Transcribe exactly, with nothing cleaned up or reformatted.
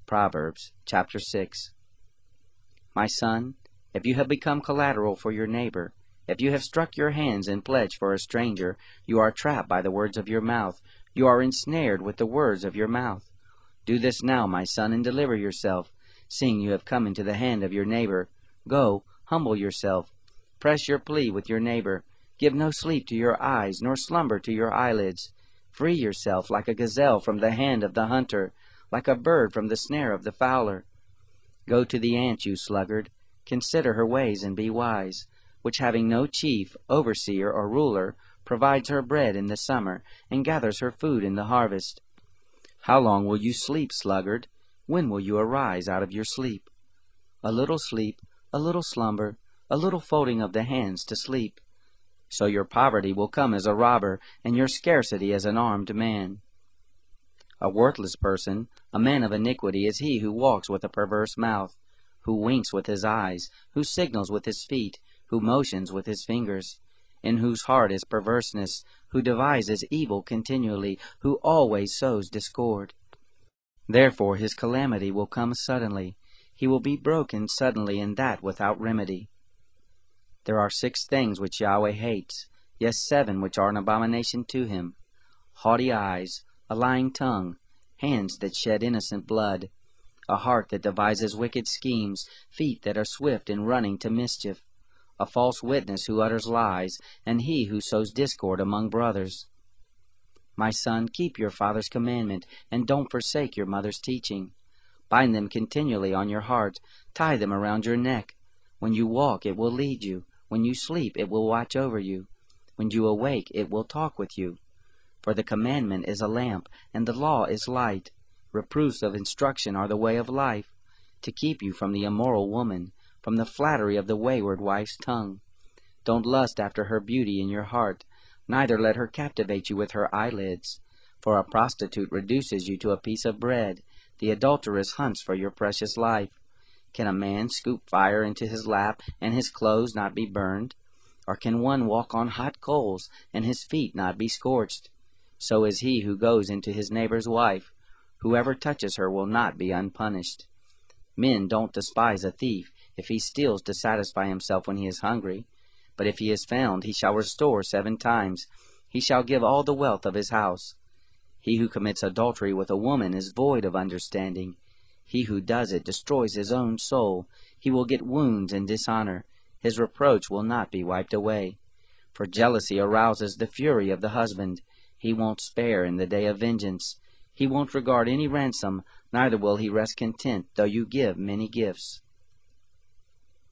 Proverbs chapter six. My son, if you have become collateral for your neighbor, if you have struck your hands in pledge for a stranger, you are trapped by the words of your mouth, you are ensnared with the words of your mouth. Do this now, my son, and deliver yourself, seeing you have come into the hand of your neighbor. Go, humble yourself, press your plea with your neighbor. Give no sleep to your eyes, nor slumber to your eyelids. Free yourself like a gazelle from the hand of the hunter, like a bird from the snare of the fowler. Go to the ant, you sluggard, consider her ways and be wise, which having no chief, overseer, or ruler, provides her bread in the summer, and gathers her food in the harvest. How long will you sleep, sluggard? When will you arise out of your sleep? A little sleep, a little slumber, a little folding of the hands to sleep. So your poverty will come as a robber, and your scarcity as an armed man. A worthless person, a man of iniquity, is he who walks with a perverse mouth, who winks with his eyes, who signals with his feet, who motions with his fingers, in whose heart is perverseness, who devises evil continually, who always sows discord. Therefore his calamity will come suddenly, he will be broken suddenly, and that without remedy. There are six things which Yahweh hates, yes, seven which are an abomination to him: haughty eyes, a lying tongue, hands that shed innocent blood, a heart that devises wicked schemes, feet that are swift in running to mischief, a false witness who utters lies, and he who sows discord among brothers. My son, keep your father's commandment, and don't forsake your mother's teaching. Bind them continually on your heart, tie them around your neck. When you walk, it will lead you. When you sleep, it will watch over you. When you awake, it will talk with you. For the commandment is a lamp, and the law is light. Reproofs of instruction are the way of life, to keep you from the immoral woman, from the flattery of the wayward wife's tongue. Don't lust after her beauty in your heart, neither let her captivate you with her eyelids. For a prostitute reduces you to a piece of bread, the adulteress hunts for your precious life. Can a man scoop fire into his lap, and his clothes not be burned? Or can one walk on hot coals, and his feet not be scorched? So is he who goes into his neighbor's wife. Whoever touches her will not be unpunished. Men don't despise a thief, if he steals to satisfy himself when he is hungry. But if he is found, he shall restore seven times. He shall give all the wealth of his house. He who commits adultery with a woman is void of understanding. He who does it destroys his own soul. He will get wounds and dishonor. His reproach will not be wiped away. For jealousy arouses the fury of the husband. He won't spare in the day of vengeance. He won't regard any ransom, neither will he rest content, though you give many gifts.